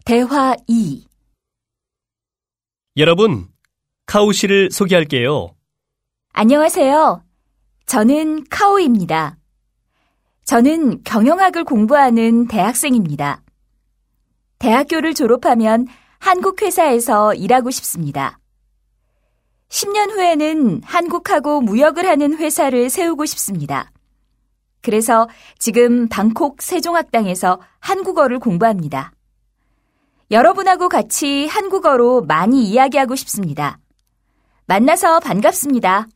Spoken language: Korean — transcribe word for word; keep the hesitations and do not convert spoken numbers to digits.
대화 이. 여러분, 카오 씨를 소개할게요. 안녕하세요. 저는 카오입니다. 저는 경영학을 공부하는 대학생입니다. 대학교를 졸업하면 한국 회사에서 일하고 싶습니다. 십 년 후에는 한국하고 무역을 하는 회사를 세우고 싶습니다. 그래서 지금 방콕 세종학당에서 한국어를 공부합니다. 여러분하고 같이 한국어로 많이 이야기하고 싶습니다. 만나서 반갑습니다.